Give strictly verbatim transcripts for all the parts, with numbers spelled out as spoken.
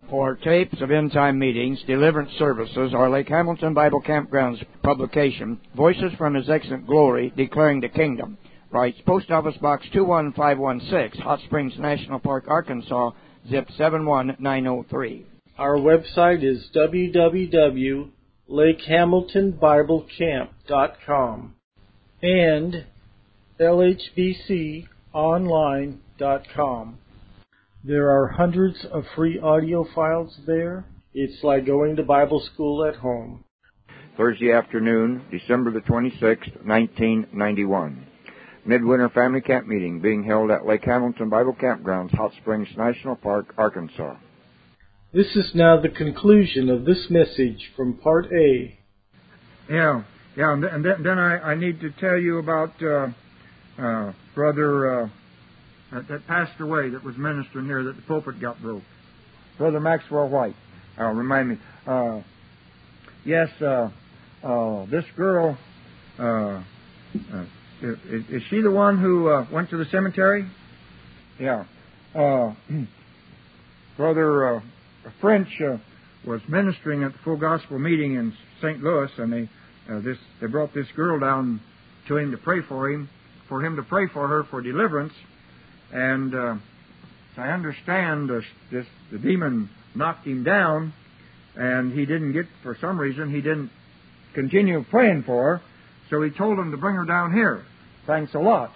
For tapes of end-time meetings, deliverance services, or Lake Hamilton Bible Campground's publication, Voices from His Excellent Glory, Declaring the Kingdom, writes Post Office Box two one five one six, Hot Springs National Park, Arkansas, zip seven one nine zero three. Our website is w w w dot lake hamilton bible camp dot com and l h b c online dot com. There are hundreds of free audio files there. It's like going to Bible school at home. Thursday afternoon, December the twenty-sixth, nineteen ninety-one. Midwinter Family Camp Meeting being held at Lake Hamilton Bible Campgrounds, Hot Springs National Park, Arkansas. This is now the conclusion of this message from Part A. Yeah, yeah, and then, then I, I need to tell you about uh, uh, Brother... Uh, That, that passed away, that was ministering here, that the pulpit got broke. Brother Maxwell White. Oh, remind me. Uh, yes, uh, uh, this girl, uh, uh, is, is she the one who uh, went to the cemetery? Yeah. Uh, Brother uh, French uh, was ministering at the Full Gospel meeting in Saint Louis, and they uh, this they brought this girl down to him to pray for him, for him to pray for her for deliverance. And uh, as I understand, uh, this, the demon knocked him down, and he didn't get, for some reason, he didn't continue praying for her, so he told him to bring her down here. Thanks a lot.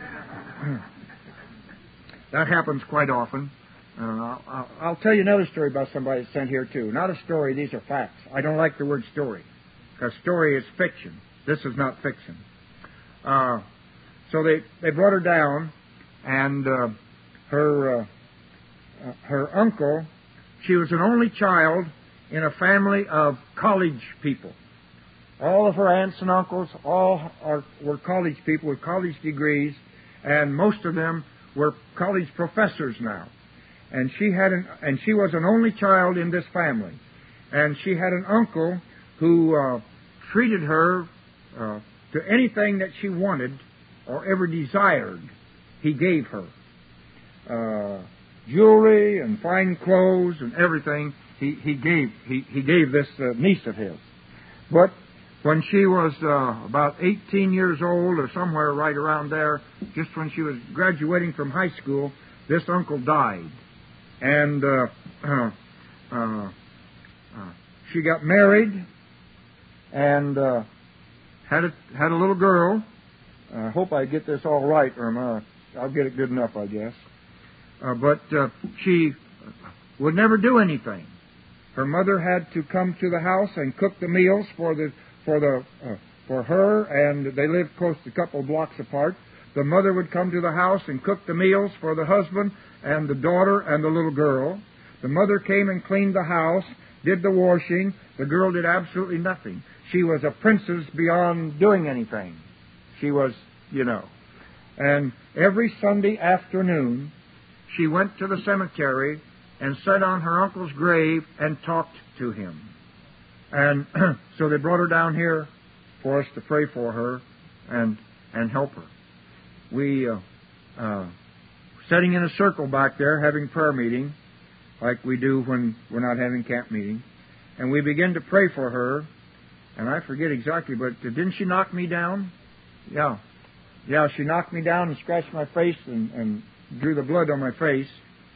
That happens quite often. Uh, I'll, I'll tell you another story about somebody that's sent here, too. Not a story, these are facts. I don't like the word story, because story is fiction. This is not fiction. Uh, so they, they brought her down. And uh, her uh, uh, her uncle, she was an only child in a family of college people. All of her aunts and uncles all are, were college people with college degrees, and most of them were college professors now. And she had an, and she was an only child in this family. And she had an uncle who uh, treated her uh, to anything that she wanted or ever desired. He gave her uh, jewelry and fine clothes and everything. He he gave he he gave this uh, niece of his. But when she was uh, about eighteen years old, or somewhere right around there, just when she was graduating from high school, this uncle died, and uh, uh, uh, uh, she got married and uh, had a had a little girl. I hope I get this all right, Irma. I'll get it good enough, I guess. Uh, but uh, she would never do anything. Her mother had to come to the house and cook the meals for the for the uh, for her, and they lived close to a couple of blocks apart. The mother would come to the house and cook the meals for the husband and the daughter and the little girl. The mother came and cleaned the house, did the washing. The girl did absolutely nothing. She was a princess beyond doing anything. She was, you know. And every Sunday afternoon, she went to the cemetery and sat on her uncle's grave and talked to him. And so they brought her down here for us to pray for her and and help her. We uh, uh, sitting in a circle back there having prayer meeting, like we do when we're not having camp meeting, and we begin to pray for her. And I forget exactly, but didn't she knock me down? Yeah. Yeah, she knocked me down and scratched my face and, and drew the blood on my face.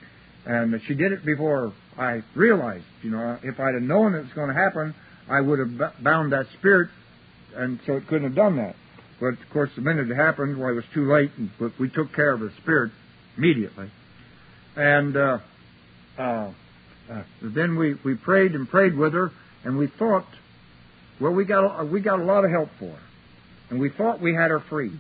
And she did it before I realized, you know, if I'd have known it was going to happen, I would have bound that spirit, and so it couldn't have done that. But, of course, the minute it happened, well, it was too late, and, but we took care of the spirit immediately. And uh, uh, uh, then we, we prayed and prayed with her, and we thought, well, we got, a, we got a lot of help for her. And we thought we had her free.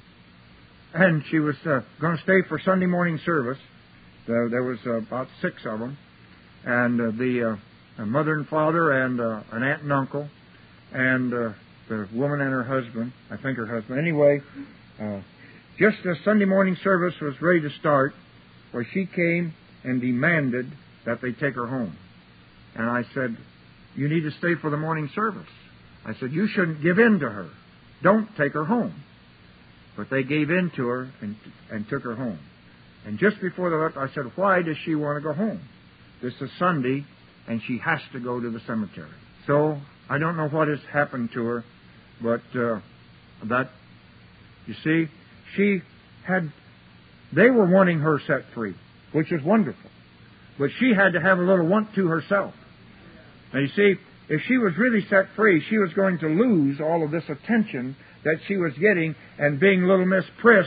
And she was uh, going to stay for Sunday morning service. Uh, there was uh, about six of them. And uh, the uh, mother and father and uh, an aunt and uncle and uh, the woman and her husband, I think her husband. Anyway, uh, just as Sunday morning service was ready to start, where she came and demanded that they take her home. And I said, you need to stay for the morning service. I said, you shouldn't give in to her. Don't take her home. But they gave in to her and, and took her home. And just before they left, I said, why does she want to go home? This is Sunday, and she has to go to the cemetery. So I don't know what has happened to her, but uh, that, you see, she had, they were wanting her set free, which is wonderful. But she had to have a little want to herself. Now, you see, if she was really set free, she was going to lose all of this attention that she was getting and being little Miss Priss,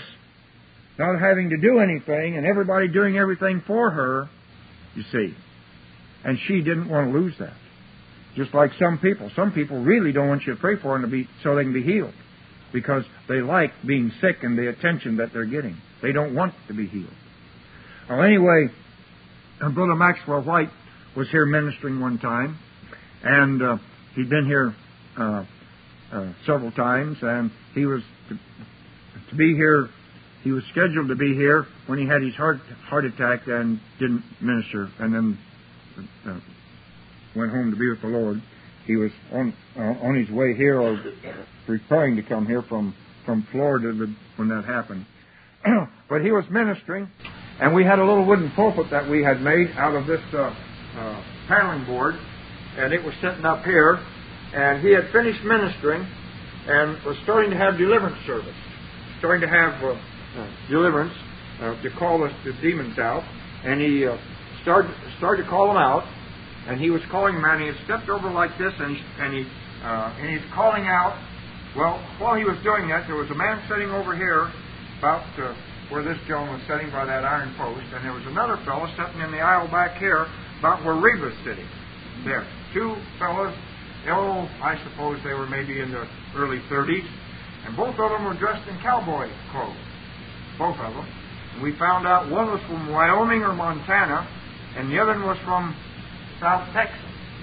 not having to do anything and everybody doing everything for her, you see. And she didn't want to lose that. Just like some people. Some people really don't want you to pray for them to be, so they can be healed, because they like being sick and the attention that they're getting. They don't want to be healed. Well, anyway, Brother Maxwell White was here ministering one time, and uh, he'd been here uh, uh, several times, and he was to, to be here. He was scheduled to be here when he had his heart heart attack and didn't minister, and then uh, went home to be with the Lord. He was on uh, on his way here, or preparing to come here from from Florida when that happened. But he was ministering, and we had a little wooden pulpit that we had made out of this uh, uh, paneling board, and it was sitting up here, and he had finished ministering and was starting to have deliverance service, starting to have uh, uh, deliverance uh, to call the, the demons out, and he uh, started started to call them out, and he was calling them out, and he had stepped over like this, and he, and he uh, and he's calling out. Well, while he was doing that, there was a man sitting over here, about uh, where this gentleman was sitting by that iron post, and there was another fellow sitting in the aisle back here, about where Reba's sitting. There, two fellows. Oh, I suppose they were maybe in the early thirties, and both of them were dressed in cowboy clothes. Both of them. And we found out one was from Wyoming or Montana, and the other one was from South Texas,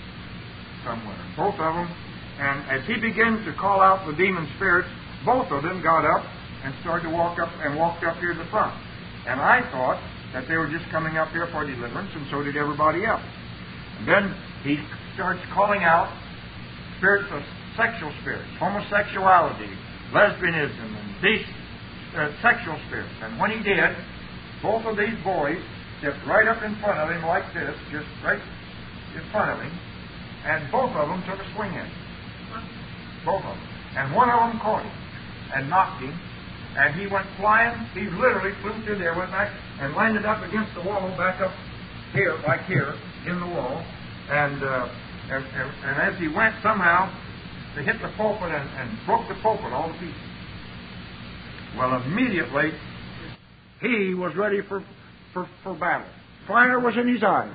somewhere. Both of them. And as he began to call out the demon spirits, both of them got up and started to walk up and walked up here to the front. And I thought that they were just coming up here for deliverance, and so did everybody else. And then he starts calling out spirits of sexual spirits, homosexuality, lesbianism, and these uh, sexual spirits. And when he did, both of these boys stepped right up in front of him like this, just right in front of him, and both of them took a swing at him. Both of them. And one of them caught him and knocked him, and he went flying. He literally flew through there, went back, and landed up against the wall, back up here, like here, in the wall. And uh, and, and, and as he went, somehow, they hit the pulpit and, and broke the pulpit all to pieces. Well, immediately, he was ready for, for, for battle. Fire was in his eyes.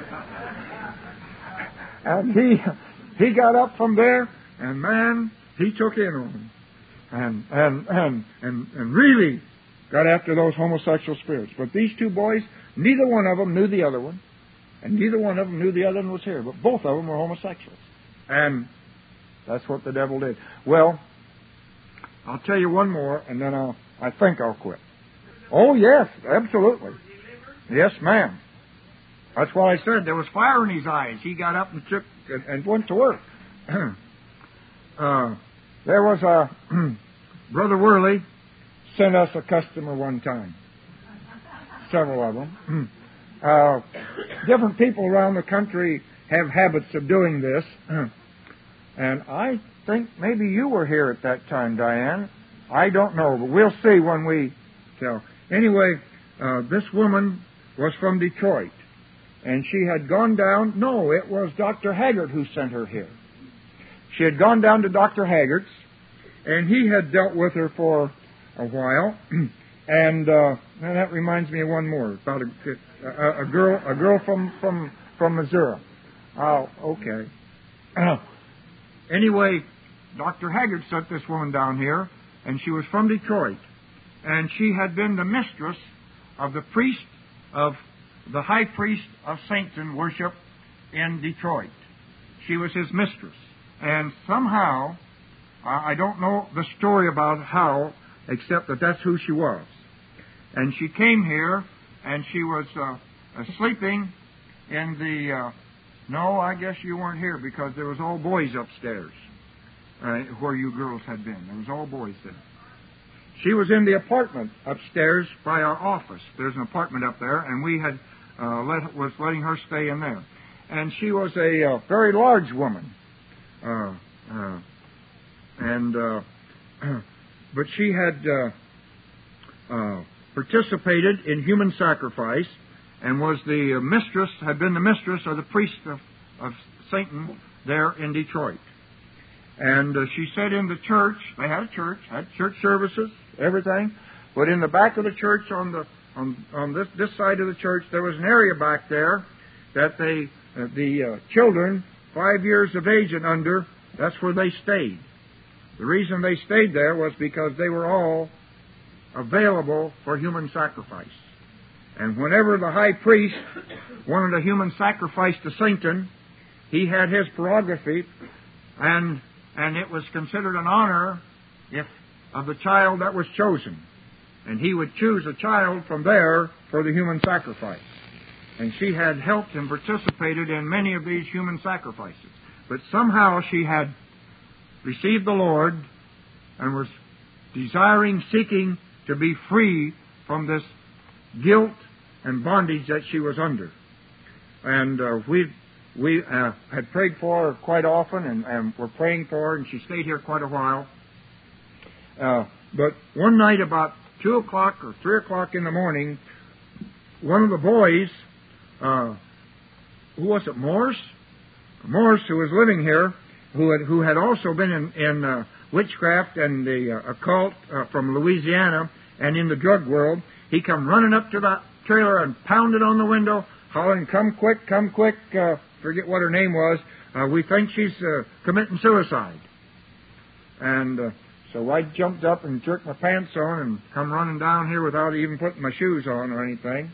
And he he got up from there, and man, he took in on him. And, and, and, and, and really got after those homosexual spirits. But these two boys, neither one of them knew the other one. And neither one of them knew the other one was here. But both of them were homosexuals. And that's what the devil did. Well, I'll tell you one more, and then I'll, I think I'll quit. Oh, yes, absolutely. Yes, ma'am. That's what I said. There was fire in his eyes. He got up and took and, and went to work. uh, there was a Brother Worley sent us a customer one time. Several of them. Uh, different people around the country have habits of doing this. And I think maybe you were here at that time, Diane. I don't know, but we'll see when we tell. Anyway, uh, this woman was from Detroit. And she had gone down. No, it was Doctor Haggart who sent her here. She had gone down to Doctor Haggart's, and he had dealt with her for a while. And, uh, and that reminds me of one more about a, a, a girl, a girl from from from Missouri. Oh, okay. Uh, anyway, Doctor Haggart sent this woman down here, and she was from Detroit, and she had been the mistress of the priest of the high priest of Satan worship in Detroit. She was his mistress. And somehow, I don't know the story about how, except that that's who she was. And she came here, and she was uh, sleeping in the... Uh, no, I guess you weren't here, because there was all boys upstairs, uh, where you girls had been. There was all boys there. She was in the apartment upstairs by our office. There's an apartment up there, and we had uh, let, was letting her stay in there. and she was a uh, very large woman. Uh, uh, and uh, but she had uh, uh, participated in human sacrifice and was the mistress, had been the mistress of the priest of, of Satan there in Detroit. And uh, she said in the church, they had a church, had church services, everything, but in the back of the church, on the on, on this this side of the church, there was an area back there that they uh, the uh, children, five years of age and under, that's where they stayed. The reason they stayed there was because they were all available for human sacrifice. And whenever the high priest wanted a human sacrifice to Satan, he had his prerogative, and and it was considered an honor if of the child that was chosen. And he would choose a child from there for the human sacrifice. And she had helped and participated in many of these human sacrifices. But somehow she had received the Lord and was desiring, seeking to be free from this guilt and bondage that she was under. And uh, we we uh, had prayed for her quite often, and, and were praying for her, and she stayed here quite a while. Uh, but one night about two o'clock or three o'clock in the morning, one of the boys, uh, who was it, Morse? Morse, who was living here, who had who had also been in, in uh, witchcraft and the uh, occult uh, from Louisiana and in the drug world, he come running up to the trailer and pounded on the window, hollering, "Come quick, come quick!" Uh, forget what her name was. Uh, we think she's uh, committing suicide. And uh, so I jumped up and jerked my pants on and come running down here without even putting my shoes on or anything.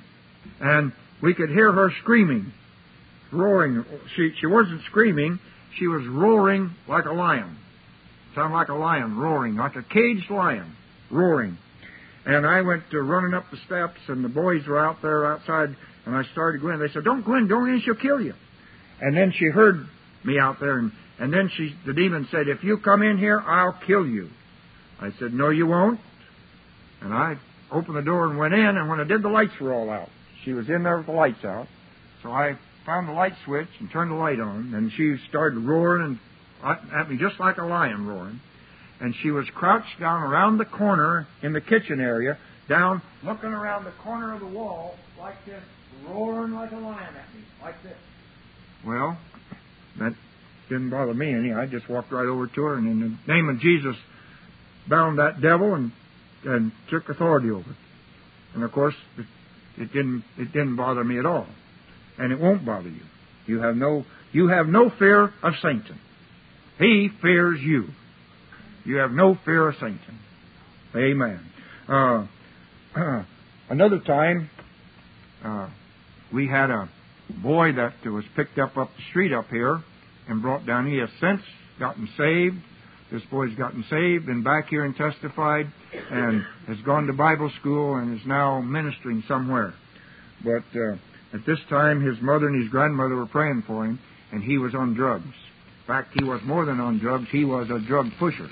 And we could hear her screaming, roaring. She she wasn't screaming; she was roaring like a lion. Sounded like a lion roaring, like a caged lion roaring. And I went to running up the steps, and the boys were out there outside, and I started going. They said, "Don't go in, don't go in, she'll kill you." And then she heard me out there, and, and then she, the demon said, "If you come in here, I'll kill you." I said, "No, you won't." And I opened the door and went in, and when I did, the lights were all out. She was in there with the lights out. So I found the light switch and turned the light on, and she started roaring and at me just like a lion roaring. And she was crouched down around the corner in the kitchen area, down looking around the corner of the wall like this, roaring like a lion at me, like this. Well, that didn't bother me any. I just walked right over to her, and in the name of Jesus, bound that devil and and took authority over it. And of course, it, it didn't it didn't bother me at all, and it won't bother you. You have no you have no fear of Satan. He fears you. You have no fear of Satan. Amen. Uh, uh, another time, uh, we had a boy that was picked up up the street up here and brought down. He has since gotten saved. This boy's gotten saved, been back here and testified, and has gone to Bible school and is now ministering somewhere. But uh, at this time, his mother and his grandmother were praying for him, and he was on drugs. In fact, he was more than on drugs. He was a drug pusher.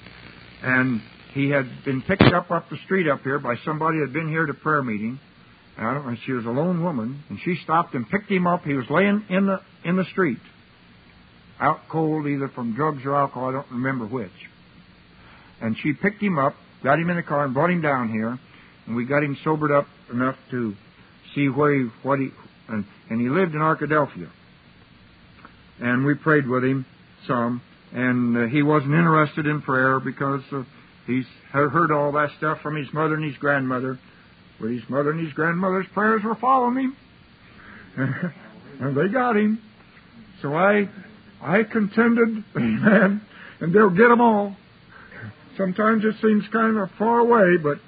And he had been picked up up the street up here by somebody who had been here to prayer meeting. And I don't know, she was a lone woman, and she stopped and picked him up. He was laying in the in the street, out cold, either from drugs or alcohol. I don't remember which. And she picked him up, got him in the car, and brought him down here. And we got him sobered up enough to see where he, what he, and, and he lived in Arkadelphia. And we prayed with him some. And uh, he wasn't interested in prayer because uh, he's heard all that stuff from his mother and his grandmother. But his mother and his grandmother's prayers were following him. And they got him. So I I contended, amen, and they'll get them all. Sometimes it seems kind of far away, but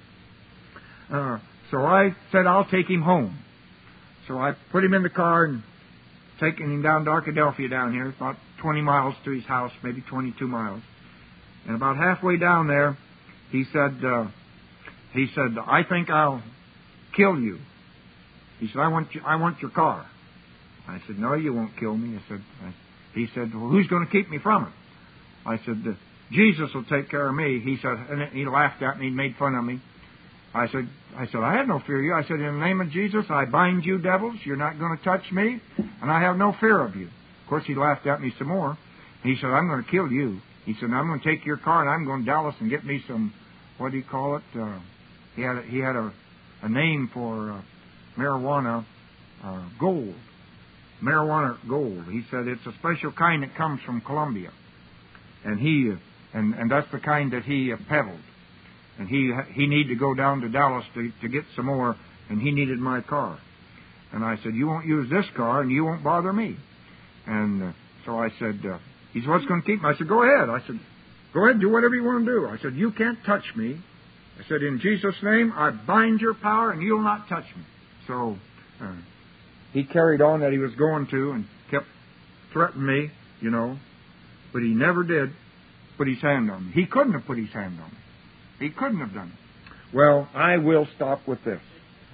uh, so I said, "I'll take him home." So I put him in the car and taking him down to Arkadelphia down here, about twenty miles to his house, maybe twenty-two miles. And about halfway down there, he said, uh, he said, "I think I'll kill you." He said, I want you, I want your car." I said, "No, you won't kill me." I said, I, he said, "Well, who's going to keep me from it?" I said, "Jesus will take care of me." He said, and he laughed at me, he made fun of me. I said, I said, I have no fear of you. I said, in the name of Jesus, I bind you, devils. You're not going to touch me, and I have no fear of you. Of course, he laughed at me some more. He said, I'm going to kill you. He said, I'm going to take your car, and I'm going to Dallas and get me some, what do you call it? Uh, he had a, he had a, a name for uh, marijuana uh, gold. Marijuana gold. He said, it's a special kind that comes from Colombia. And he, and, and that's the kind that he uh, peddled. And he he needed to go down to Dallas to, to get some more, and he needed my car. And I said, you won't use this car, and you won't bother me. And uh, so I said, uh, he said, what's going to keep me? I said, go ahead. I said, go ahead, do whatever you want to do. I said, you can't touch me. I said, in Jesus' name, I bind your power, and you'll not touch me. So uh, he carried on that he was going to and kept threatening me, you know, but he never did put his hand on me. He couldn't have put his hand on me. He couldn't have done it. Well, I will stop with this.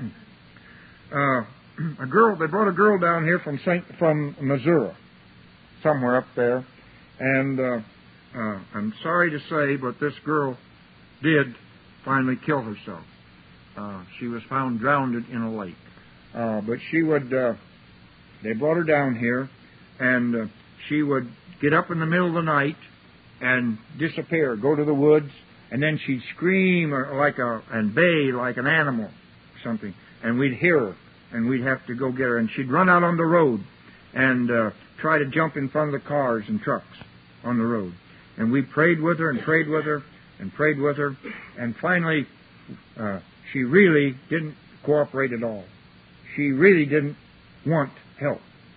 Uh, a girl, they brought a girl down here from Saint from Missouri, somewhere up there, and uh, uh, I'm sorry to say, but this girl did finally kill herself. Uh, she was found drowned in a lake. Uh, but she would, uh, they brought her down here, and uh, she would get up in the middle of the night and disappear, go to the woods. And then she'd scream like a, and bay like an animal or something. And we'd hear her, and we'd have to go get her. And she'd run out on the road and uh, try to jump in front of the cars and trucks on the road. And we prayed with her and prayed with her and prayed with her. And finally, uh, she really didn't cooperate at all. She really didn't want help.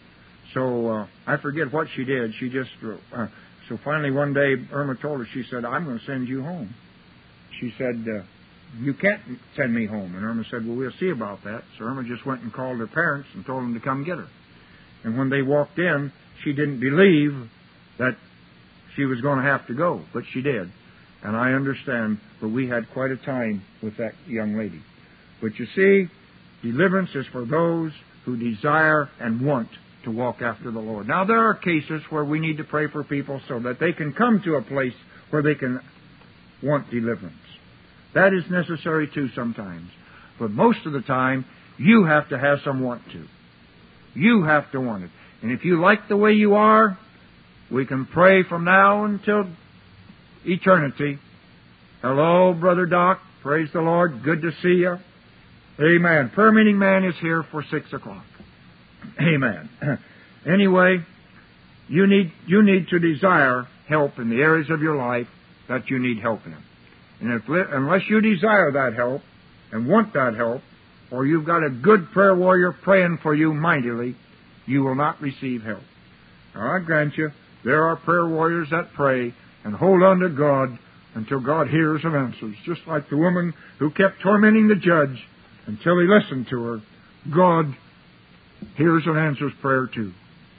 So uh, I forget what she did. She just, uh, so finally one day Irma told her, she said, I'm going to send you home. She said, uh, you can't send me home. And Irma said, well, we'll see about that. So Irma just went and called her parents and told them to come get her. And when they walked in, she didn't believe that she was going to have to go, but she did. And I understand, but we had quite a time with that young lady. But you see, deliverance is for those who desire and want to walk after the Lord. Now, there are cases where we need to pray for people so that they can come to a place where they can want deliverance. That is necessary too sometimes. But most of the time, you have to have some want to. You have to want it. And if you like the way you are, we can pray from now until eternity. Hello, Brother Doc. Praise the Lord. Good to see you. Amen. Prayer meeting man is here for six o'clock. Amen. Anyway, you need you need to desire help in the areas of your life that you need help in. And if, unless you desire that help and want that help, or you've got a good prayer warrior praying for you mightily, you will not receive help. Now, I grant you, there are prayer warriors that pray and hold on to God until God hears and answers. Just like the woman who kept tormenting the judge until he listened to her, God hears and answers prayer too.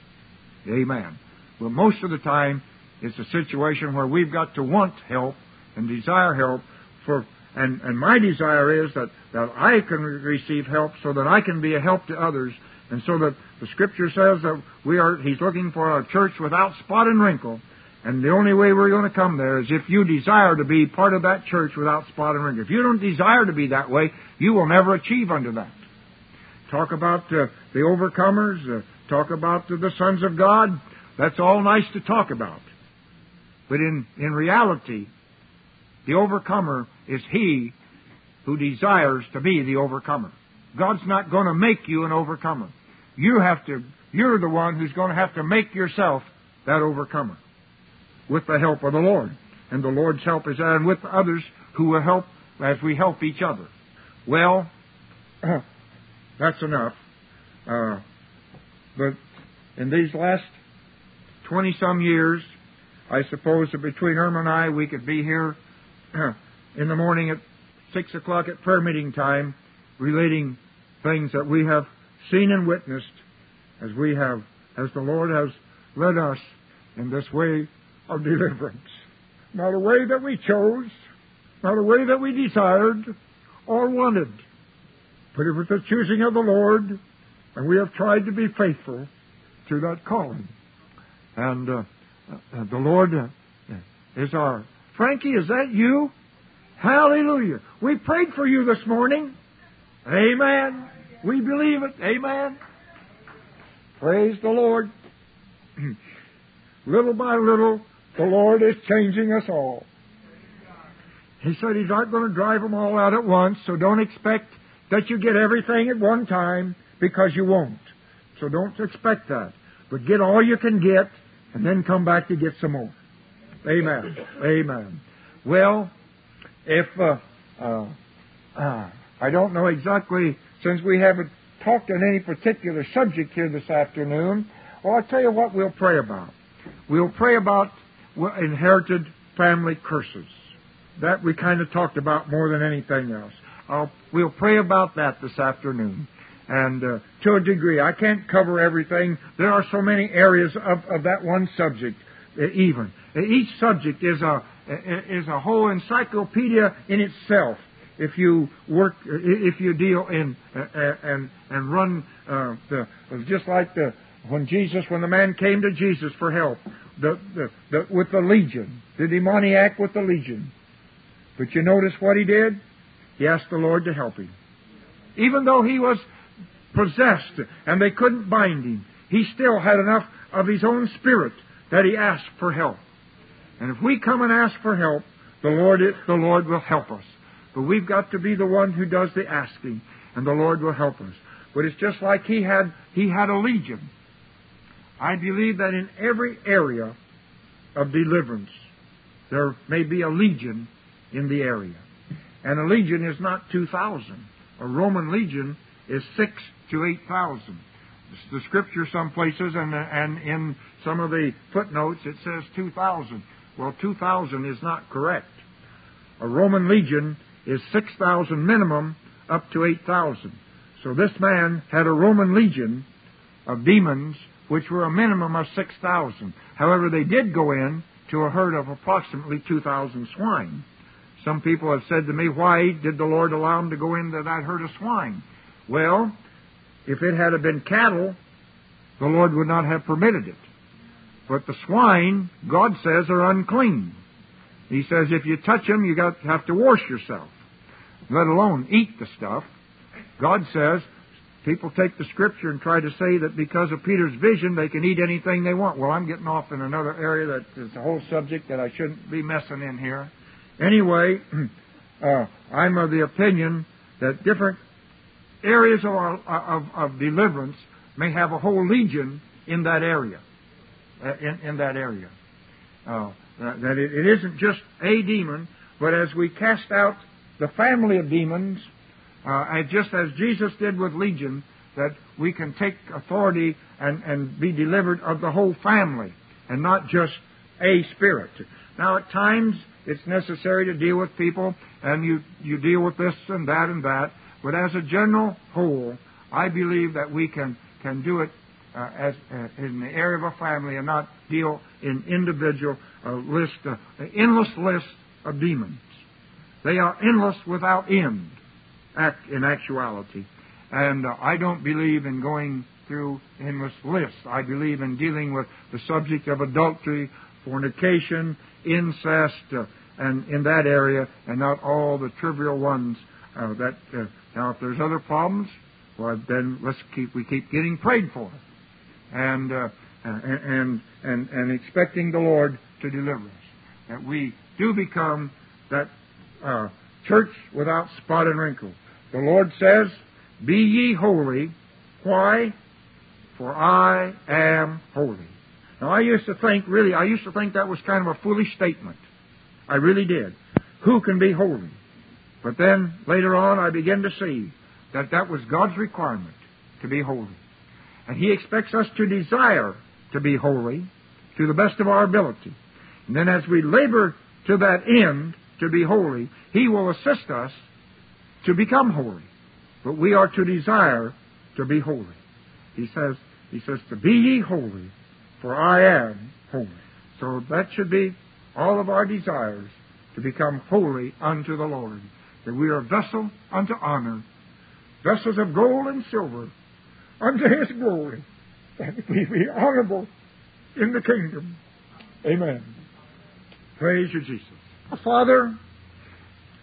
Amen. But most of the time, it's a situation where we've got to want help and desire help for, and, and my desire is that, that I can receive help so that I can be a help to others, and so that the Scripture says that we are, He's looking for a church without spot and wrinkle, and the only way we're going to come there is if you desire to be part of that church without spot and wrinkle. If you don't desire to be that way, you will never achieve unto that. Talk about uh, the overcomers, uh, talk about the, the sons of God. That's all nice to talk about. But in, in reality, the overcomer is he who desires to be the overcomer. God's not going to make you an overcomer. You have to, you're the one who's going to have to make yourself that overcomer with the help of the Lord. And the Lord's help is there, and with others who will help as we help each other. Well, that's enough. Uh, but in these last twenty-some years, I suppose that between Irma and I, we could be here in the morning at six o'clock at prayer meeting time, relating things that we have seen and witnessed as we have, as the Lord has led us in this way of deliverance. Not a way that we chose, not a way that we desired or wanted, but it was the choosing of the Lord, and we have tried to be faithful to that calling. And uh, uh, the Lord uh, is our... Frankie, is that you? Hallelujah. We prayed for you this morning. Amen. We believe it. Amen. Praise the Lord. Little by little, the Lord is changing us all. He said He's not going to drive them all out at once, so don't expect that you get everything at one time, because you won't. So don't expect that. But get all you can get, and then come back to get some more. Amen. Amen. Well, if uh, uh, uh, I don't know exactly, since we haven't talked on any particular subject here this afternoon, well, I'll tell you what we'll pray about. We'll pray about inherited family curses. That we kind of talked about more than anything else. I'll, we'll pray about that this afternoon. And uh, to a degree, I can't cover everything. There are so many areas of, of that one subject, uh, even. Each subject is a is a whole encyclopedia in itself. If you work, if you deal in uh, and and run uh, the just like the when Jesus, when the man came to Jesus for help, the, the, the with the legion, the demoniac with the legion. But you notice what he did? He asked the Lord to help him. Even though he was possessed and they couldn't bind him, he still had enough of his own spirit that he asked for help. And if we come and ask for help, the Lord, the Lord will help us. But we've got to be the one who does the asking, and the Lord will help us. But it's just like he had, he had a legion. I believe that in every area of deliverance, there may be a legion in the area. And a legion is not two thousand. A Roman legion is six to eight thousand. The Scripture, some places, and, and in some of the footnotes, it says two thousand. Well, two thousand is not correct. A Roman legion is six thousand minimum up to eight thousand. So this man had a Roman legion of demons, which were a minimum of six thousand. However, they did go in to a herd of approximately two thousand swine. Some people have said to me, why did the Lord allow them to go into that herd of swine? Well, if it had been cattle, the Lord would not have permitted it. But the swine, God says, are unclean. He says if you touch them, you got have to wash yourself, let alone eat the stuff. God says, people take the Scripture and try to say that because of Peter's vision, they can eat anything they want. Well, I'm getting off in another area that is a whole subject that I shouldn't be messing in here. Anyway, uh, I'm of the opinion that different areas of, our, of, of deliverance may have a whole legion in that area. Uh, in, in that area. Uh, that it, it isn't just a demon, but as we cast out the family of demons, uh, and just as Jesus did with Legion, that we can take authority and, and be delivered of the whole family, and not just a spirit. Now, at times, it's necessary to deal with people, and you, you deal with this and that and that, but as a general whole, I believe that we can, can do it uh, as uh, in the area of a family and not deal in individual uh, list, uh, endless lists of demons. They are endless without end, act, in actuality. And uh, I don't believe in going through endless lists. I believe in dealing with the subject of adultery, fornication, incest, uh, and in that area, and not all the trivial ones. Uh, that uh, now, if there's other problems, well, then let's keep we keep getting prayed for, and uh, and and and expecting the Lord to deliver us. That we do become that uh, church without spot and wrinkle. The Lord says, "Be ye holy." Why? For I am holy. Now, I used to think, really, I used to think that was kind of a foolish statement. I really did. Who can be holy? But then, later on, I began to see that that was God's requirement, to be holy. And He expects us to desire to be holy to the best of our ability. And then as we labor to that end, to be holy, He will assist us to become holy. But we are to desire to be holy. He says, He says, to be ye holy, for I am holy. So that should be all of our desires, to become holy unto the Lord. That we are a vessel unto honor, vessels of gold and silver unto His glory, that we be honorable in the kingdom. Amen. Praise you, Jesus. Father,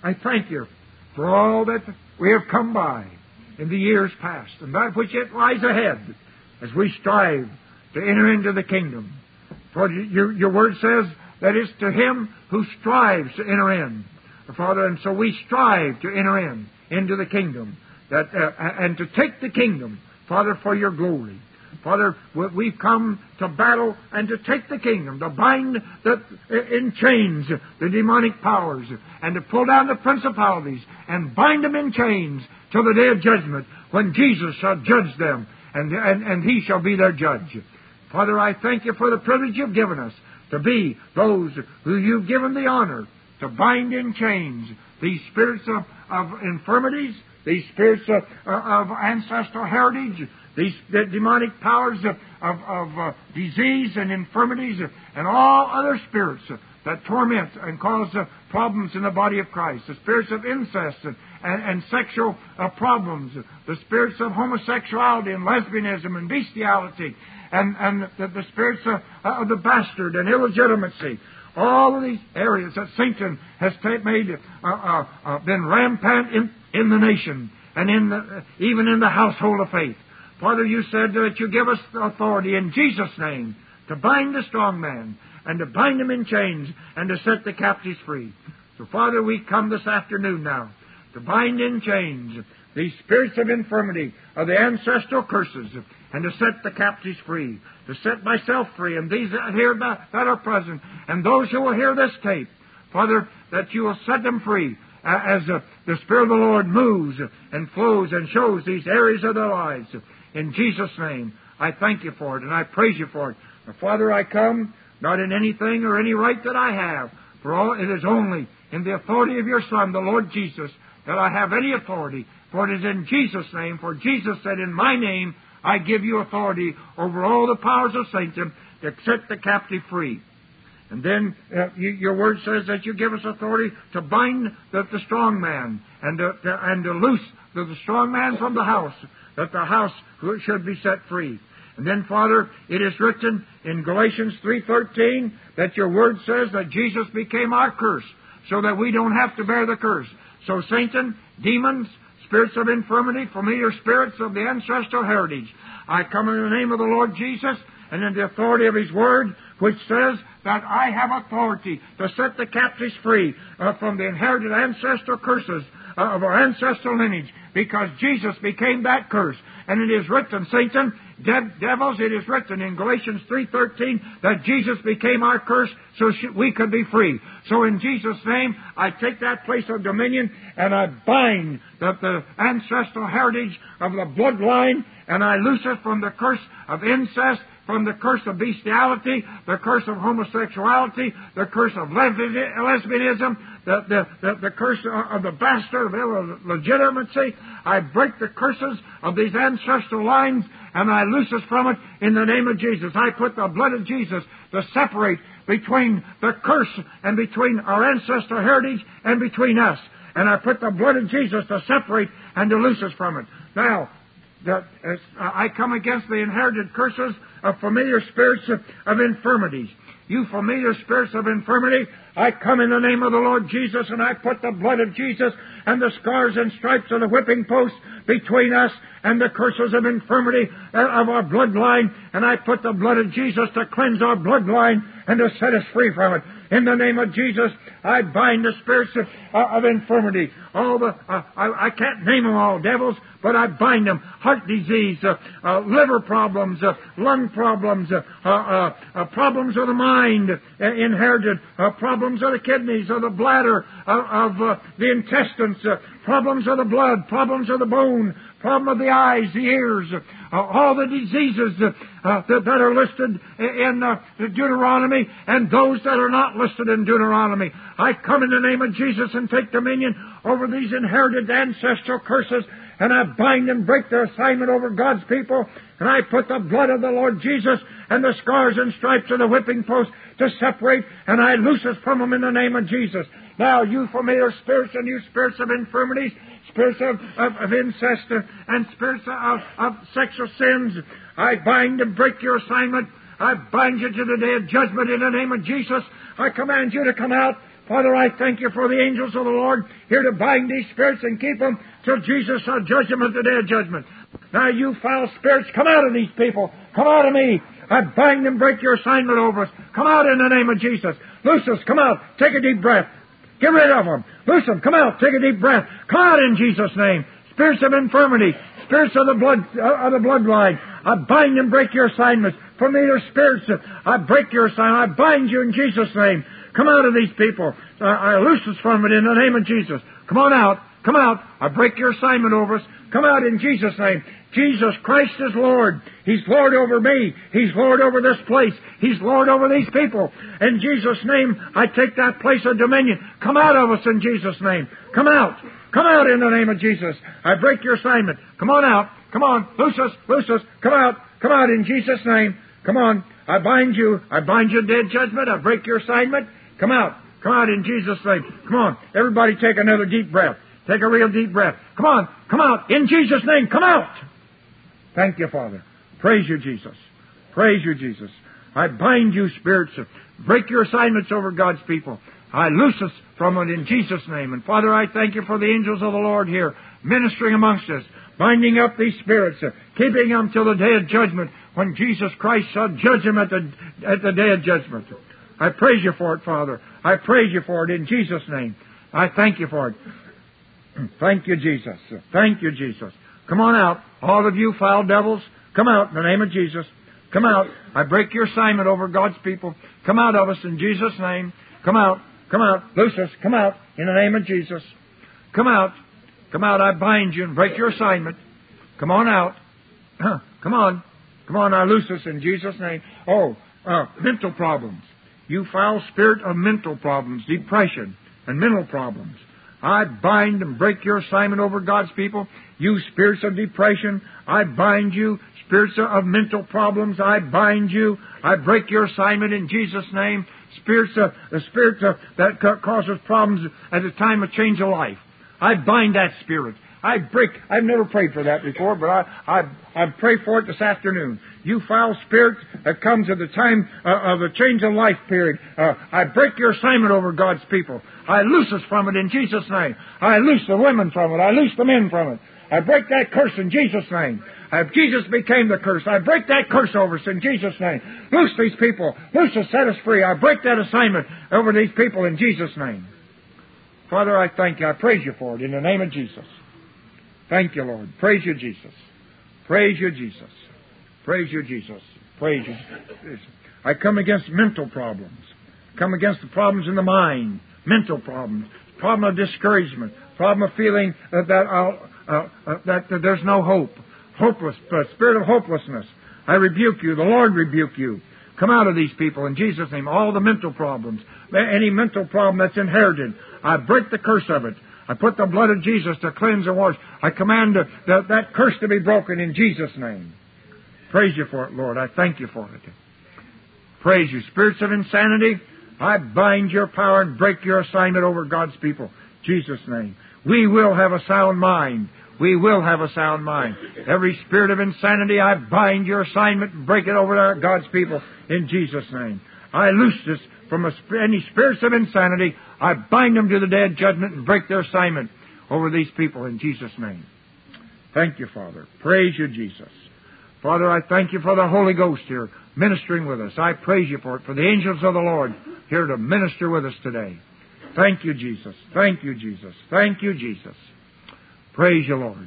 I thank you for all that we have come by in the years past, and that which yet lies ahead as we strive to enter into the kingdom. For your, your word says that it's to him who strives to enter in, Father, and so we strive to enter in into the kingdom, that uh, and to take the kingdom, Father, for your glory. Father, we've come to battle and to take the kingdom, to bind the, in chains the demonic powers, and to pull down the principalities and bind them in chains till the day of judgment, when Jesus shall judge them, and, and, and he shall be their judge. Father, I thank you for the privilege you've given us to be those who you've given the honor to bind in chains these spirits of, of infirmities, these spirits of, of ancestral heritage, these the demonic powers of, of, of uh, disease and infirmities, and all other spirits that torment and cause uh, problems in the body of Christ. The spirits of incest and, and, and sexual uh, problems, the spirits of homosexuality and lesbianism and bestiality, and, and the, the spirits of, uh, of the bastard and illegitimacy. All of these areas that Satan has ta- made, uh, uh, uh, been rampant in, in the nation and in the, uh, even in the household of faith. Father, you said that you give us authority in Jesus' name to bind the strong man and to bind him in chains and to set the captives free. So, Father, we come this afternoon now to bind in chains these spirits of infirmity, of the ancestral curses, and to set the captives free, to set myself free, and these that here that, that are present, and those who will hear this tape, Father, that you will set them free uh, as uh, the Spirit of the Lord moves and flows and shows these areas of their lives. In Jesus' name, I thank you for it, and I praise you for it. Now, Father, I come not in anything or any right that I have, for all it is only in the authority of your Son, the Lord Jesus, that I have any authority. For it is in Jesus' name, for Jesus said, in my name I give you authority over all the powers of Satan to set the captive free. And then uh, you, your word says that you give us authority to bind the, the strong man and to, to, and to loose the, the strong man from the house, that the house should be set free. And then, Father, it is written in Galatians three thirteen that your word says that Jesus became our curse so that we don't have to bear the curse. So Satan, demons, spirits of infirmity, familiar spirits of the ancestral heritage, I come in the name of the Lord Jesus and in the authority of His Word, which says that I have authority to set the captives free uh, from the inherited ancestral curses uh, of our ancestral lineage, because Jesus became that curse. And it is written, Satan, de- devils, it is written in Galatians three thirteen that Jesus became our curse so sh- we could be free. So in Jesus' name, I take that place of dominion and I bind the, the ancestral heritage of the bloodline, and I loose it from the curse of incest, from the curse of bestiality, the curse of homosexuality, the curse of lesbianism, the, the, the, the curse of the bastard, of illegitimacy. I break the curses of these ancestral lines, and I loose us from it in the name of Jesus. I put the blood of Jesus to separate between the curse and between our ancestral heritage and between us. And I put the blood of Jesus to separate and to loose us from it. Now, that uh, I come against the inherited curses of familiar spirits of, of infirmities. You familiar spirits of infirmity, I come in the name of the Lord Jesus, and I put the blood of Jesus and the scars and stripes of the whipping post between us and the curses of infirmity of our bloodline, and I put the blood of Jesus to cleanse our bloodline and to set us free from it. In the name of Jesus, I bind the spirits of, uh, of infirmity. All the uh, I, I can't name them all, devils, but I bind them. Heart disease, uh, uh, liver problems, uh, lung problems, uh, uh, uh, problems of the mind, uh, inherited, uh, problems of the kidneys, of the bladder, uh, of uh, the intestines, uh, problems of the blood, problems of the bone, problem of the eyes, the ears, uh, all the diseases uh, uh, that, that are listed in uh, Deuteronomy and those that are not listed in Deuteronomy. I come in the name of Jesus and take dominion over these inherited ancestral curses, and I bind and break their assignment over God's people, and I put the blood of the Lord Jesus and the scars and stripes of the whipping post to separate, and I loose us from them in the name of Jesus. Now, you familiar spirits and you spirits of infirmities, spirits of, of, of incest and spirits of, of sexual sins, I bind and break your assignment. I bind you to the day of judgment in the name of Jesus. I command you to come out Father, I thank you for the angels of the Lord here to bind these spirits and keep them till Jesus shall judge them at the day of judgment. Now, you foul spirits, come out of these people. Come out of me. I bind and break your assignment over us. Come out in the name of Jesus. Loose us. Come out. Take a deep breath. Get rid of them. Loose them. Come out. Take a deep breath. Come out in Jesus' name. Spirits of infirmity, spirits of the blood uh, of the bloodline, I bind and break your assignments. Familiar spirits, I break your assignment. I bind you in Jesus' name. Come out of these people. Uh, I loose us from it in the name of Jesus. Come on out. Come out. I break your assignment over us. Come out in Jesus' name. Jesus Christ is Lord. He's Lord over me. He's Lord over this place. He's Lord over these people. In Jesus' name, I take that place of dominion. Come out of us in Jesus' name. Come out. Come out in the name of Jesus. I break your assignment. Come on out. Come on. Loose us. Loose us. Come out. Come out in Jesus' name. Come on. I bind you. I bind you in dead judgment. I break your assignment. Come out. Come out in Jesus' name. Come on. Everybody take another deep breath. Take a real deep breath. Come on. Come out. In Jesus' name. Come out. Thank you, Father. Praise you, Jesus. Praise you, Jesus. I bind you, spirits. Break your assignments over God's people. I loose us from it in Jesus' name. And Father, I thank you for the angels of the Lord here, ministering amongst us, binding up these spirits, uh, keeping them till the day of judgment, when Jesus Christ shall judge them at the, at the day of judgment. I praise you for it, Father. I praise you for it in Jesus' name. I thank you for it. Thank you, Jesus. Thank you, Jesus. Come on out. All of you foul devils, come out in the name of Jesus. Come out. I break your assignment over God's people. Come out of us in Jesus' name. Come out. Come out. Loose us. Come out in the name of Jesus. Come out. Come out. I bind you and break your assignment. Come on out. Come on. Come on. I loose us in Jesus' name. Oh, uh, mental problems. You foul spirit of mental problems, depression, and mental problems. I bind and break your assignment over God's people. You spirits of depression, I bind you. Spirits of mental problems, I bind you. I break your assignment in Jesus' name. Spirits of, the spirits of, that causes problems at the time of change of life, I bind that spirit. I break. I've never prayed for that before, but I I, I pray for it this afternoon. You foul spirit that comes at the time uh, of the change of life period, uh, I break your assignment over God's people. I loose us from it in Jesus' name. I loose the women from it. I loose the men from it. I break that curse in Jesus' name. If Jesus became the curse, I break that curse over us in Jesus' name. Loose these people. Loose us, set us free. I break that assignment over these people in Jesus' name. Father, I thank you. I praise you for it in the name of Jesus. Thank you, Lord. Praise you, Jesus. Praise you, Jesus. Praise you, Jesus. Praise you. I come against mental problems. Come against the problems in the mind. Mental problems. Problem of discouragement. Problem of feeling that that, I'll, uh, uh, that, that there's no hope. Hopeless. Uh, spirit of hopelessness. I rebuke you. The Lord rebuke you. Come out of these people in Jesus' name. All the mental problems. Any mental problem that's inherited. I break the curse of it. I put the blood of Jesus to cleanse and wash. I command the, the, that curse to be broken in Jesus' name. Praise you for it, Lord. I thank you for it. Praise you. Spirits of insanity, I bind your power and break your assignment over God's people. Jesus' name. We will have a sound mind. We will have a sound mind. Every spirit of insanity, I bind your assignment and break it over God's people in Jesus' name. I loose this from a, any spirits of insanity. I bind them to the day of judgment and break their assignment over these people in Jesus' name. Thank you, Father. Praise you, Jesus. Father, I thank you for the Holy Ghost here ministering with us. I praise you for it, for the angels of the Lord here to minister with us today. Thank you, Jesus. Thank you, Jesus. Thank you, Jesus. Praise you, Lord.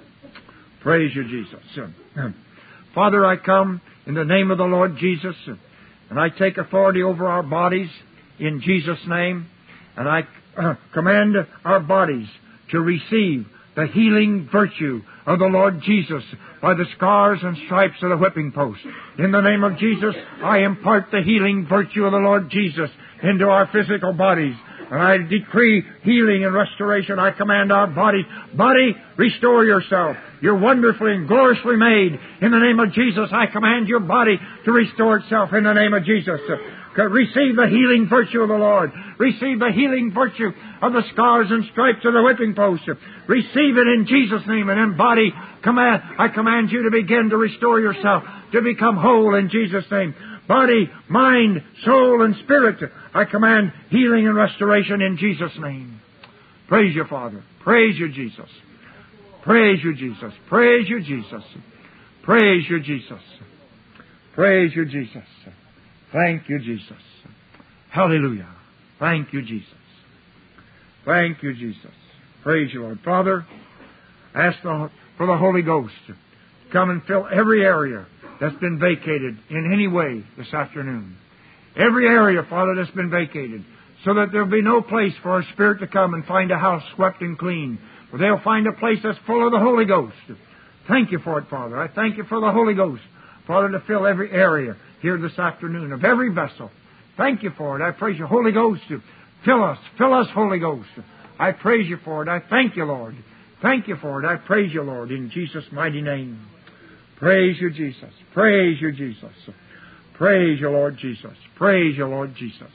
Praise you, Jesus. Father, I come in the name of the Lord Jesus, and I take authority over our bodies in Jesus' name, and I uh, command our bodies to receive the healing virtue of the Lord Jesus by the scars and stripes of the whipping post. In the name of Jesus, I impart the healing virtue of the Lord Jesus into our physical bodies. And I decree healing and restoration. I command our body, body, restore yourself. You're wonderfully and gloriously made. In the name of Jesus, I command your body to restore itself in the name of Jesus. Receive the healing virtue of the Lord. Receive the healing virtue of the scars and stripes of the whipping post. Receive it in Jesus' name. And in body, command, I command you to begin to restore yourself, to become whole in Jesus' name. body, mind, soul, and spirit. I command healing and restoration in Jesus' name. Praise you, Father. Praise you, Jesus. Praise you, Jesus. Praise you, Jesus. Praise you, Jesus. Praise you, Jesus. Thank you, Jesus. Hallelujah. Thank you, Jesus. Thank you, Jesus. Praise you, Lord. Father, ask the, for the Holy Ghost to come and fill every area that's been vacated in any way this afternoon. Every area, Father, that's been vacated, so that there'll be no place for a Spirit to come and find a house swept and clean. But they'll find a place that's full of the Holy Ghost. Thank you for it, Father. I thank you for the Holy Ghost, Father, to fill every area here this afternoon of every vessel. Thank you for it. I praise you, Holy Ghost, to fill us. Fill us, Holy Ghost. I praise you for it. I thank you, Lord. Thank you for it. I praise you, Lord, in Jesus' mighty name. Praise you, Jesus. Praise you, Jesus. Praise you, Lord Jesus. Praise you, Lord Jesus.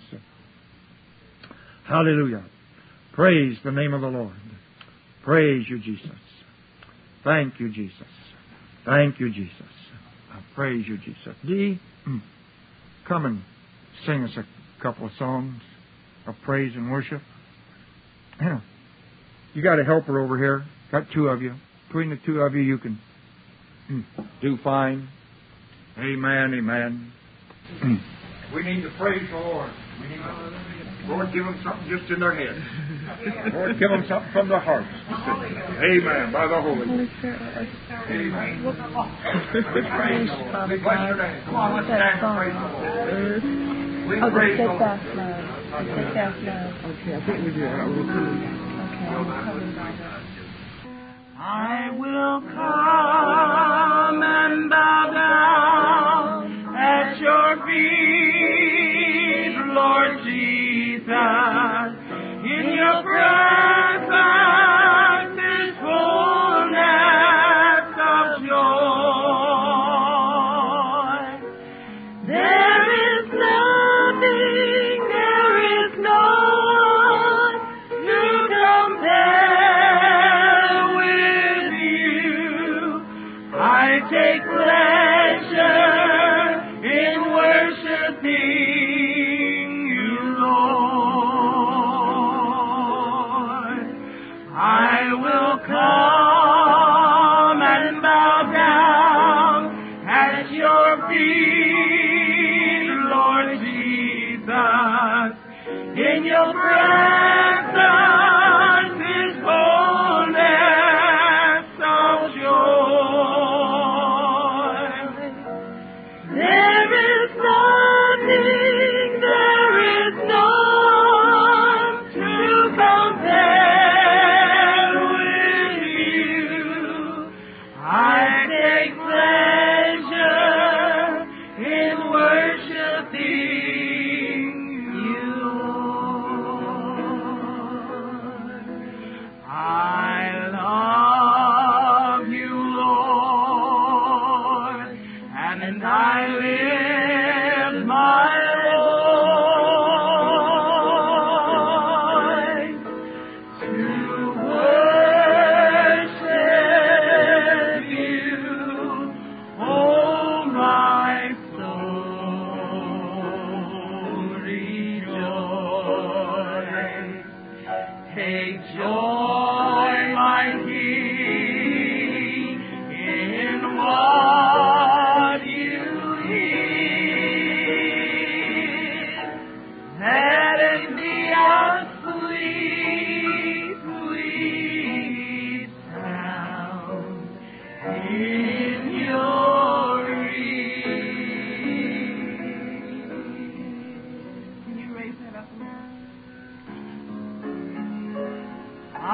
Hallelujah. Praise the name of the Lord. Praise you, Jesus. Thank you, Jesus. Thank you, Jesus. I praise you, Jesus. Dee, come and sing us a couple of songs of praise and worship. Yeah. You got a helper over here. Got two of you. Between the two of you, you can do fine. Amen, amen. We need to praise the Lord. We need to, Lord, give them something just in their head. Lord, give them something from their hearts. Amen. By the Holy Spirit. Amen. We praise the Lord. We bless your name. Come on, let's stand and praise the Lord. We Oh, praise the the Lord. steadfast love. The steadfast love. Okay, I think we do. I will see. Okay, I'm covered by that. I will come and bow down at your feet, Lord Jesus. In your presence is fullness of joy. There is nothing, there is none to compare with you. I take pleasure in worshiping you, Lord. I will come and bow down at your feet, Lord Jesus. In your presence is fullness of joy. There is nothing, there is none to compare with you. I take pleasure in worshiping you, Lord. I love you, Lord, and I lift my voice to worship you, oh my soul, rejoice. Take joy, my King, in what you hear. Let it be a sweet, sweet sound in your ear. Can you raise that up a little? I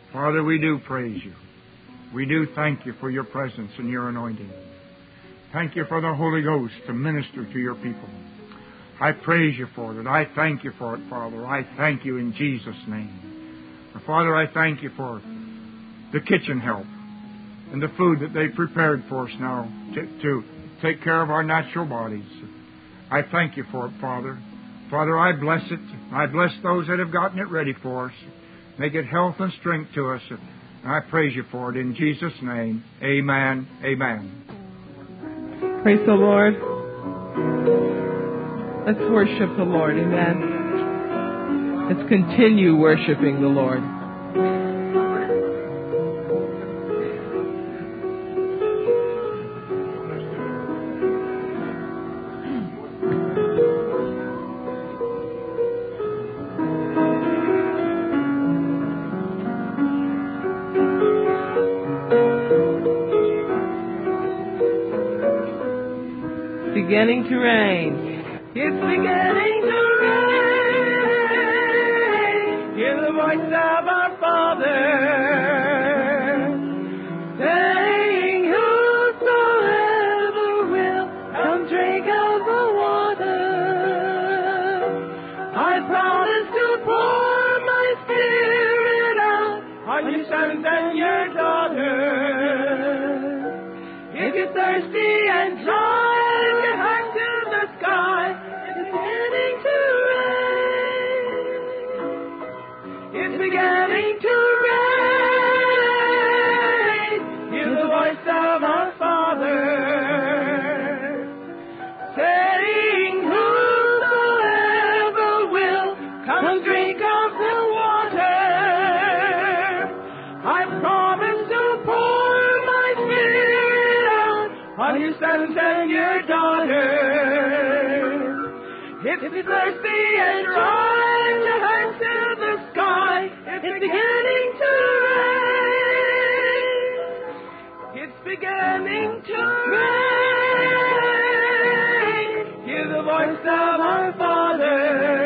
Father, we do praise you. We do thank you for your presence and your anointing. Thank you for the Holy Ghost to minister to your people. I praise you for it. I thank you for it, Father. I thank you in Jesus' name. Father, I thank you for the kitchen help and the food that they've prepared for us now to, to take care of our natural bodies. I thank you for it, Father. Father, I bless it. I bless those that have gotten it ready for us. Make it health and strength to us. And I praise you for it in Jesus' name. Amen. Amen. Praise the Lord. Let's worship the Lord. Amen. Let's continue worshiping the Lord. Beginning to rain. It's beginning to rain. Hear the voice of our Father saying, whosoever will come drink of the water. I promise to pour my Spirit out on your sons and your daughters. If you're thirsty and dry, beginning to rain. Hear the voice of our Father saying, whosoever will come drink of the water. I promise to pour my Spirit out on your sons and your daughters. If you're thirsty and dry to hang to the sky, it's beginning to rain. It's beginning to rain. Hear the voice of our Father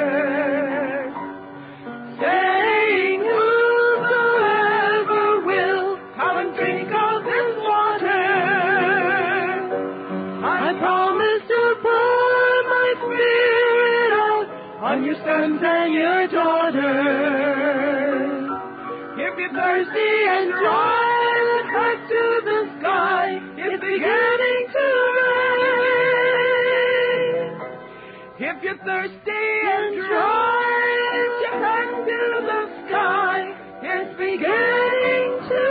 saying, whosoever will come and drink of this water. I promise to pour my Spirit out on your sons and your daughters. If you're thirsty and dry, look back to the sky. It's beginning to rain. If you're thirsty and dry, lift your hand to the sky. It's beginning to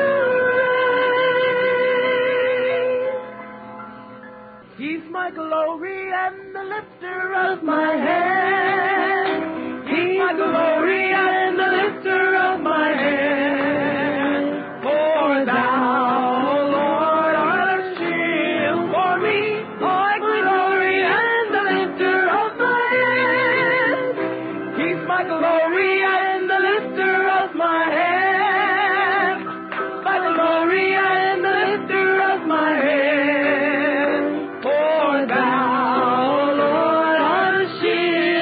rain. He's my glory and the lifter of my head. He's my glory and the lifter of my head. For thou, Lord, art a shield for me, my glory and the lifter of my head. He's my glory and the lifter of my head. My glory and the lifter of my head. For thou, Lord, art a shield.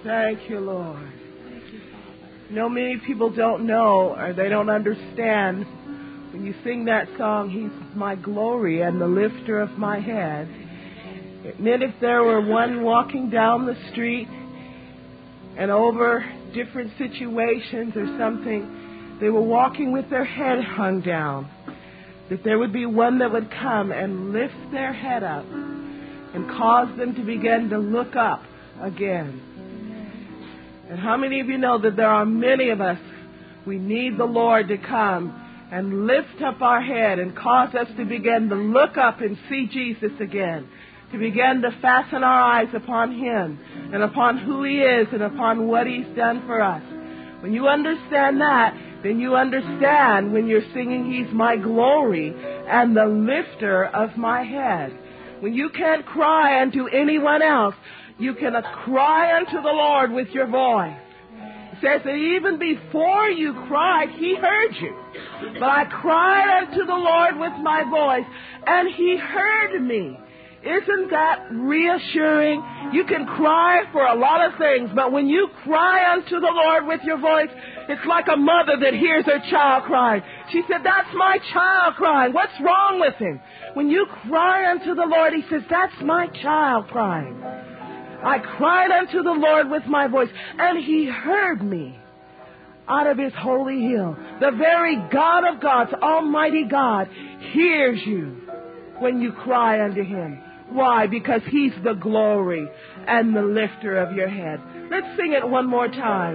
Thank you, Lord. You know, many people don't know or they don't understand when you sing that song, He's my glory and the lifter of my head. It meant if there were one walking down the street and over different situations or something, they were walking with their head hung down, that there would be one that would come and lift their head up and cause them to begin to look up again. And how many of you know that there are many of us, we need the Lord to come and lift up our head and cause us to begin to look up and see Jesus again, to begin to fasten our eyes upon Him and upon who He is and upon what He's done for us. When you understand that, then you understand when you're singing He's my glory and the lifter of my head. When you can't cry unto anyone else, you can cry unto the Lord with your voice. It says that even before you cried, He heard you. But I cried unto the Lord with my voice, and He heard me. Isn't that reassuring? You can cry for a lot of things, but when you cry unto the Lord with your voice, it's like a mother that hears her child crying. She said, that's my child crying. What's wrong with him? When you cry unto the Lord, He says, that's my child crying. I cried unto the Lord with my voice, and He heard me out of His holy hill. The very God of gods, Almighty God, hears you when you cry unto Him. Why? Because He's the glory and the lifter of your head. Let's sing it one more time.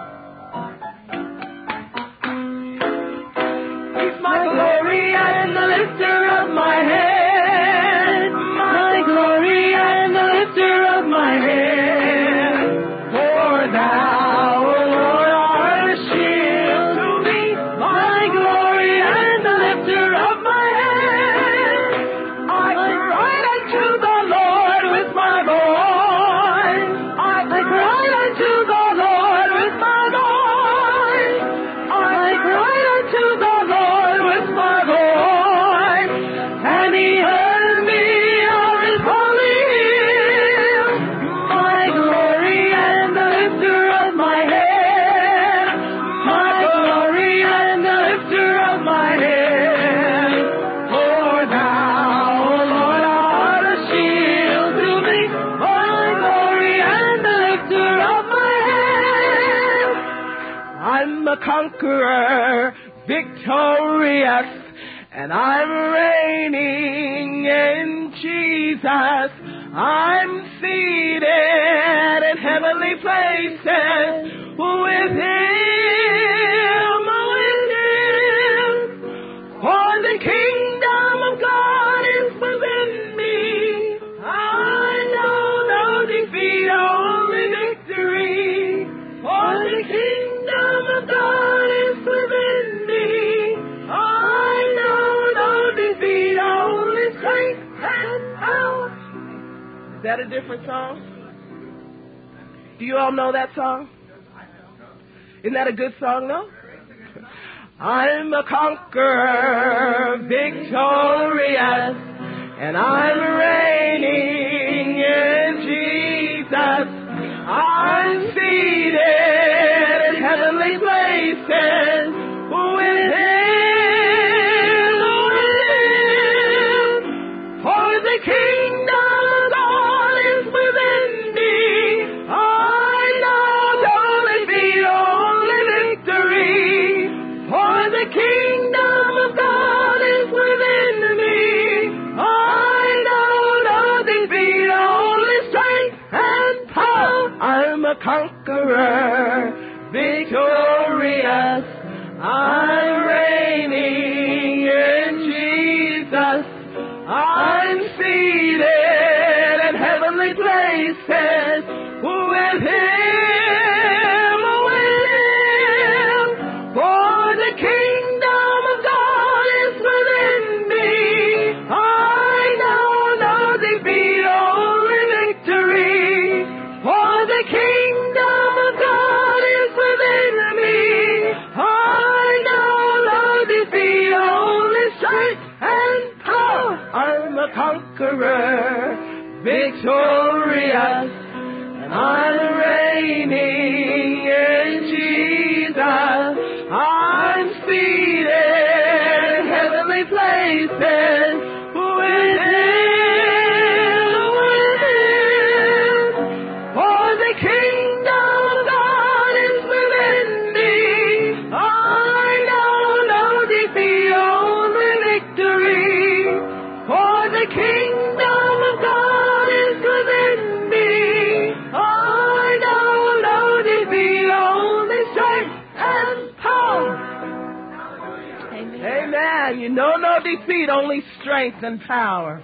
He's my glory and the lifter of my head. My glory and the lifter of my head. For Thou, O Lord, art a shield to me. My glory and the lifter of my head. I cried unto the Lord with my voice. I cried unto the Lord with my voice. I cried unto the Lord with my voice. And He heard me on His holy hill. My glory and the lifter of my head. My glory and the lifter of my head. For Thou, O Lord, art a shield to me. My glory and the lifter of my head. I'm a conqueror, victorious, and I'm reigning in Jesus. I'm seated in heavenly places with Him, with Him. For the kingdom of God is within me. I know no defeat, only victory. For the kingdom of God is within me. I know no defeat, only strength and power. Is that a different song? Do you all know that song? Isn't that a good song, though? I'm a conqueror, victorious, and I'm reigning in Jesus. I'm seated in heavenly places with Him, with Him. For the kingdom of God is within me. I know no defeat, only victory. For the kingdom of God is within me. I know no defeat, only strength and power. I'm a conqueror, victorious. I'm reigning in Jesus. I'm seated in heavenly places with Him, with Him. For the kingdom of God is within me. I know no defeat, only victory. For the kingdom of God is within me. I know no defeat, only strength and power. I'm a conqueror, victorious, and I'm reigning Amen. You know no defeat, only strength and power.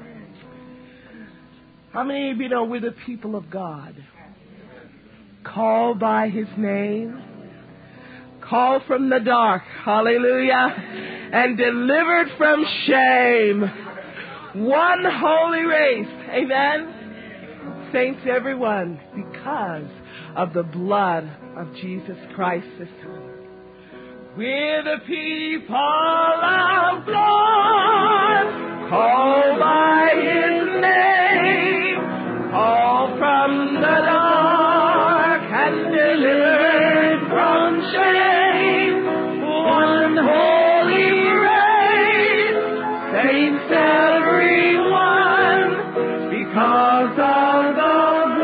How many of you know we're the people of God? Called by His name. Called from the dark. Hallelujah. And delivered from shame. One holy race. Amen. Saints, everyone, because of the blood of Jesus Christ. We're the people of God, called by His name, called from the dark and delivered from shame. One holy race, saints everyone, because of the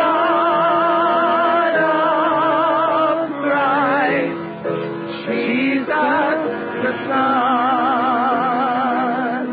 blood of Christ, Jesus the Son.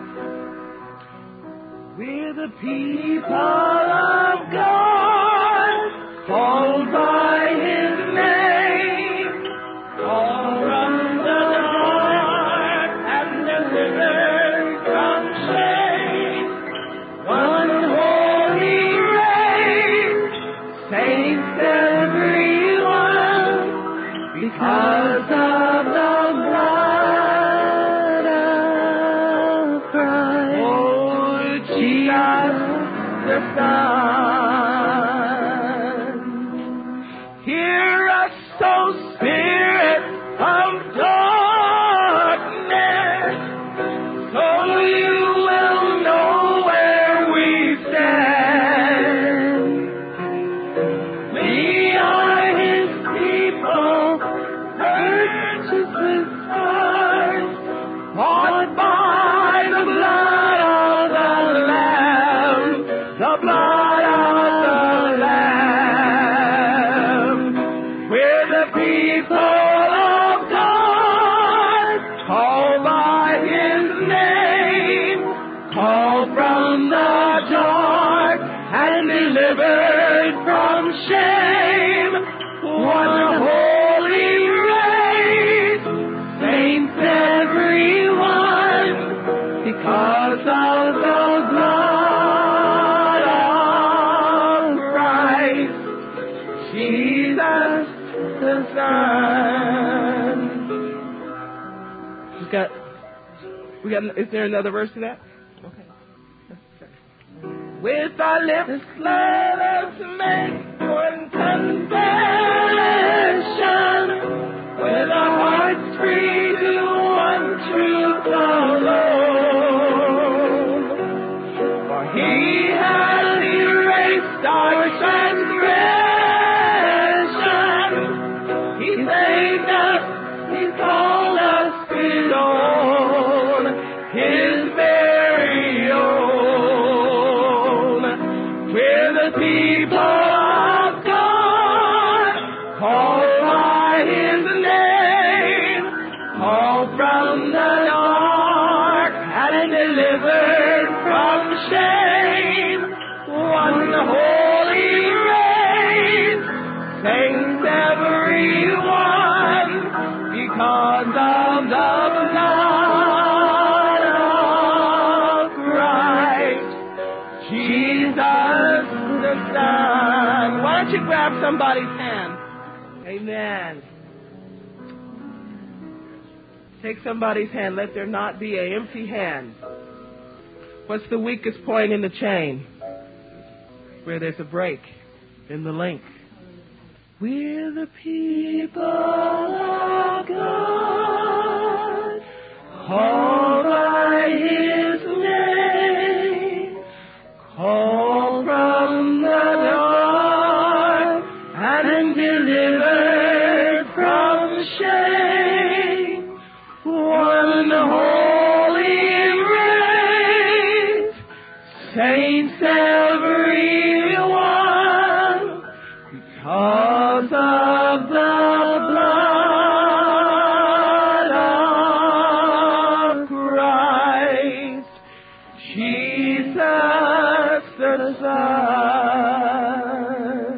We're the people of God, called by His name, called from the dark and delivered from shame. One holy race, saints everyone, because of the blood of Christ. Oh, Jesus the Son. Hear us, O Spirit of darkness, so you will know where we stand. We are His people, purchased with blood, bought by the blood of the Lamb, the blood of the Lamb. We're the people of God, called by His name, called from the dark and delivered from shame. One holy race, saints everyone, because of the blood of Christ, Jesus the Son. We got, we got. Is there another verse to that? Okay. With our lips, let us make one confession. With our hearts free to one truth alone. For He has erased our transgression. He saved us, He called us His own, His very own. We're the people of God, called by His name, called from the dark and delivered from shame. One holy race, saints everyone, because of the blood of Christ, Jesus the Son. Why don't you grab somebody's hand? Amen. Take somebody's hand. Let there not be an empty hand. What's the weakest point in the chain? Where there's a break in the link. We're the people of God, called by His name, called from the dark and delivered from shame. One holy race, saints everyone, because of the blood of Christ, Jesus the Son.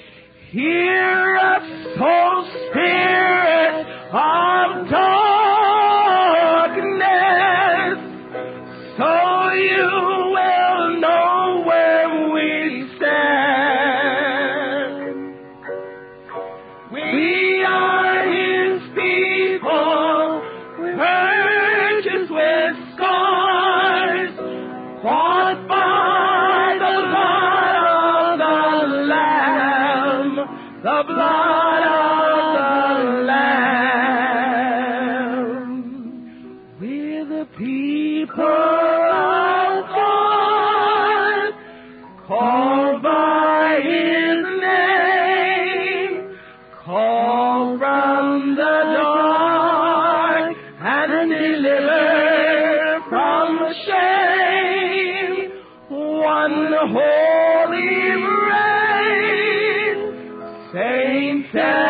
Hear us, O Spirit of God. the blood of the Lamb. We're the people of God, called by His name, called from the dark and delivered from shame. One holy race, saints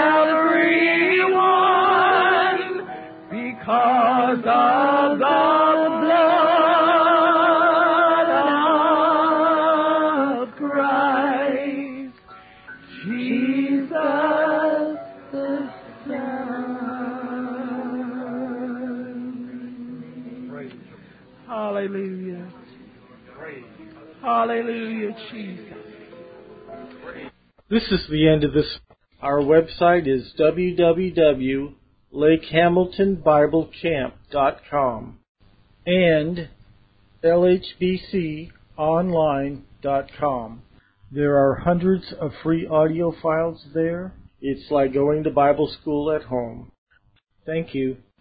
everyone, because of the blood of Christ, Jesus the Son. Hallelujah. Hallelujah, Jesus. This is the end of this. Our website is w w w dot lake hamilton bible camp dot com and l h b c online dot com. There are hundreds of free audio files there. It's like going to Bible school at home. Thank you.